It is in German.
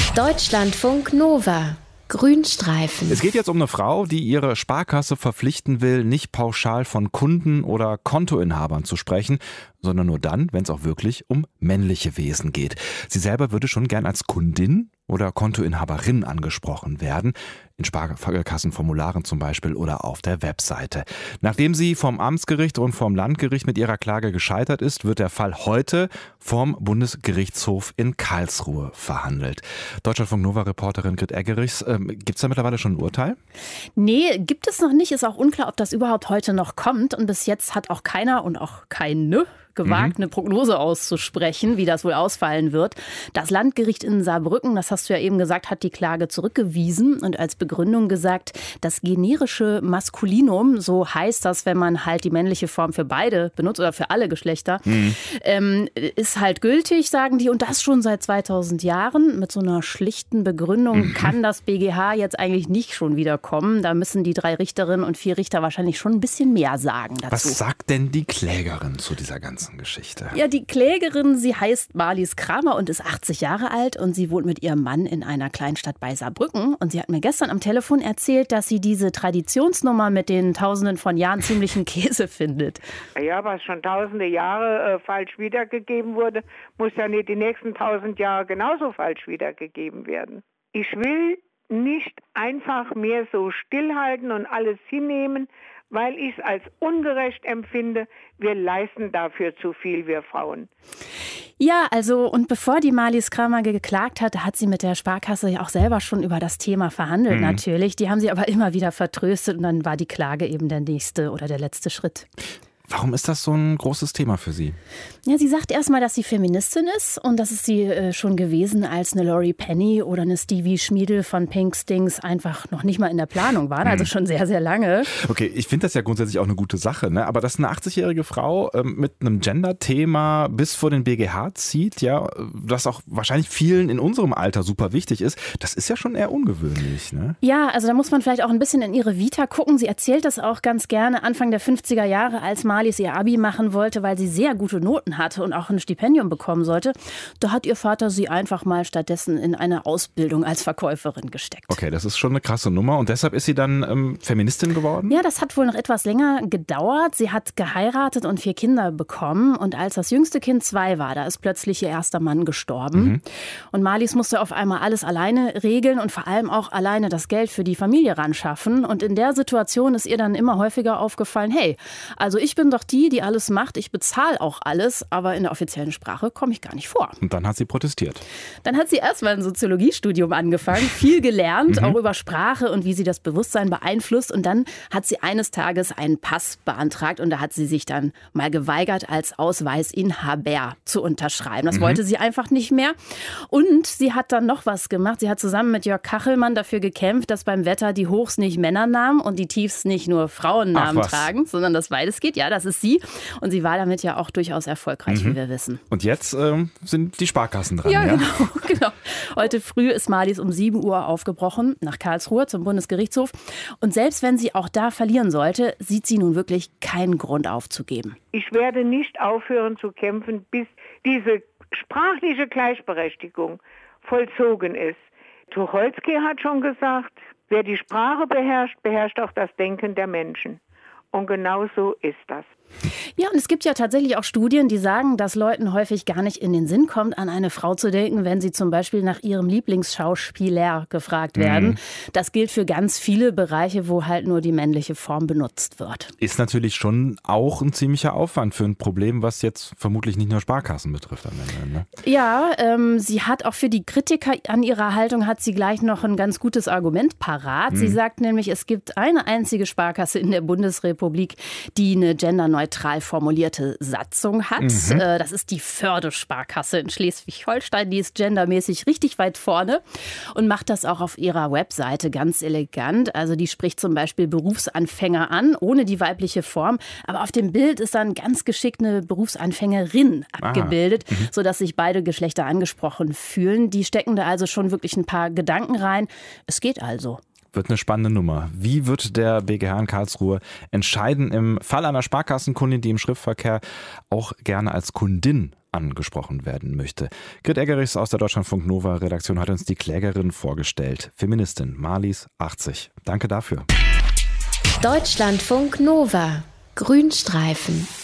Deutschlandfunk Nova. Grünstreifen. Es geht jetzt um eine Frau, die ihre Sparkasse verpflichten will, nicht pauschal von Kunden oder Kontoinhabern zu sprechen, sondern nur dann, wenn es auch wirklich um männliche Wesen geht. Sie selber würde schon gern als Kundin oder Kontoinhaberin angesprochen werden, in Sparkassenformularen zum Beispiel oder auf der Webseite. Nachdem sie vom Amtsgericht und vom Landgericht mit ihrer Klage gescheitert ist, wird der Fall heute vom Bundesgerichtshof in Karlsruhe verhandelt. Deutschlandfunk Nova-Reporterin Grit Eggerichs, gibt es da mittlerweile schon ein Urteil? Nee, gibt es noch nicht. Ist auch unklar, ob das überhaupt heute noch kommt. Und bis jetzt hat auch keiner und auch keine gewagt, eine Prognose auszusprechen, wie das wohl ausfallen wird. Das Landgericht in Saarbrücken, das hast du ja eben gesagt, hat die Klage zurückgewiesen und als Begründung gesagt, das generische Maskulinum, so heißt das, wenn man halt die männliche Form für beide benutzt oder für alle Geschlechter, ist halt gültig, sagen die, und das schon seit 2000 Jahren. Mit so einer schlichten Begründung kann das BGH jetzt eigentlich nicht schon wieder kommen. Da müssen die 3 Richterinnen und 4 Richter wahrscheinlich schon ein bisschen mehr sagen dazu. Was sagt denn die Klägerin zu dieser ganzen Geschichte? Ja, die Klägerin, sie heißt Marlies Kramer und ist 80 Jahre alt und sie wohnt mit ihrem Mann in einer Kleinstadt bei Saarbrücken. Und sie hat mir gestern am Telefon erzählt, dass sie diese Traditionsnummer mit den Tausenden von Jahren ziemlichen Käse findet. Ja, was schon tausende Jahre falsch wiedergegeben wurde, muss ja nicht die nächsten 1000 Jahre genauso falsch wiedergegeben werden. Ich will nicht einfach mehr so stillhalten und alles hinnehmen, weil ich es als ungerecht empfinde. Wir leisten dafür zu viel, wir Frauen. Ja, also und bevor die Marlies Kramer geklagt hat, hat sie mit der Sparkasse ja auch selber schon über das Thema verhandelt natürlich. Die haben sie aber immer wieder vertröstet und dann war die Klage eben der nächste oder der letzte Schritt. Warum ist das so ein großes Thema für Sie? Ja, sie sagt erstmal, dass sie Feministin ist und das ist sie schon gewesen, als eine Laurie Penny oder eine Stevie Schmiedel von Pink Stings einfach noch nicht mal in der Planung waren, also schon sehr, sehr lange. Okay, ich finde das ja grundsätzlich auch eine gute Sache, ne? Aber dass eine 80-jährige Frau mit einem Gender-Thema bis vor den BGH zieht, ja, das auch wahrscheinlich vielen in unserem Alter super wichtig ist, das ist ja schon eher ungewöhnlich, ne? Ja, also da muss man vielleicht auch ein bisschen in ihre Vita gucken. Sie erzählt das auch ganz gerne Anfang der 50er Jahre, als Marlies ihr Abi machen wollte, weil sie sehr gute Noten hatte und auch ein Stipendium bekommen sollte. Da hat ihr Vater sie einfach mal stattdessen in eine Ausbildung als Verkäuferin gesteckt. Okay, das ist schon eine krasse Nummer und deshalb ist sie dann Feministin geworden? Ja, das hat wohl noch etwas länger gedauert. Sie hat geheiratet und 4 Kinder bekommen und als das jüngste Kind 2 war, da ist plötzlich ihr erster Mann gestorben. Und Marlies musste auf einmal alles alleine regeln und vor allem auch alleine das Geld für die Familie ran schaffen. Und in der Situation ist ihr dann immer häufiger aufgefallen, hey, also ich bin doch die alles macht, ich bezahle auch alles, aber in der offiziellen Sprache komme ich gar nicht vor. Und dann hat sie protestiert. Dann hat sie erstmal ein Soziologiestudium angefangen, viel gelernt, auch über Sprache und wie sie das Bewusstsein beeinflusst. Und dann hat sie eines Tages einen Pass beantragt und da hat sie sich dann mal geweigert, als Ausweisinhaber zu unterschreiben. Das wollte sie einfach nicht mehr. Und sie hat dann noch was gemacht. Sie hat zusammen mit Jörg Kachelmann dafür gekämpft, dass beim Wetter die Hochs nicht Männernamen und die Tiefs nicht nur Frauennamen tragen, sondern dass beides geht. Ja, das ist sie. Und sie war damit ja auch durchaus erfolgreich, wie wir wissen. Und jetzt sind die Sparkassen dran. Ja, genau. Heute früh ist Marlies um 7 Uhr aufgebrochen nach Karlsruhe zum Bundesgerichtshof. Und selbst wenn sie auch da verlieren sollte, sieht sie nun wirklich keinen Grund aufzugeben. Ich werde nicht aufhören zu kämpfen, bis diese sprachliche Gleichberechtigung vollzogen ist. Tucholsky hat schon gesagt, wer die Sprache beherrscht, beherrscht auch das Denken der Menschen. Und genau so ist das. Ja, und es gibt ja tatsächlich auch Studien, die sagen, dass Leuten häufig gar nicht in den Sinn kommt, an eine Frau zu denken, wenn sie zum Beispiel nach ihrem Lieblingsschauspieler gefragt werden. Das gilt für ganz viele Bereiche, wo halt nur die männliche Form benutzt wird. Ist natürlich schon auch ein ziemlicher Aufwand für ein Problem, was jetzt vermutlich nicht nur Sparkassen betrifft am Ende. Ne? Ja, sie hat auch für die Kritiker an ihrer Haltung hat sie gleich noch ein ganz gutes Argument parat. Sie sagt nämlich, es gibt eine einzige Sparkasse in der Bundesrepublik, die eine genderneutral formulierte Satzung hat. Das ist die Förde-Sparkasse in Schleswig-Holstein. Die ist gendermäßig richtig weit vorne und macht das auch auf ihrer Webseite ganz elegant. Also die spricht zum Beispiel Berufsanfänger an, ohne die weibliche Form. Aber auf dem Bild ist dann ganz geschickt eine Berufsanfängerin abgebildet, sodass sich beide Geschlechter angesprochen fühlen. Die stecken da also schon wirklich ein paar Gedanken rein. Es geht also. Wird eine spannende Nummer. Wie wird der BGH in Karlsruhe entscheiden im Fall einer Sparkassenkundin, die im Schriftverkehr auch gerne als Kundin angesprochen werden möchte? Grit Eggerichs aus der Deutschlandfunk Nova Redaktion hat uns die Klägerin vorgestellt. Feministin Marlies 80. Danke dafür. Deutschlandfunk Nova. Grünstreifen.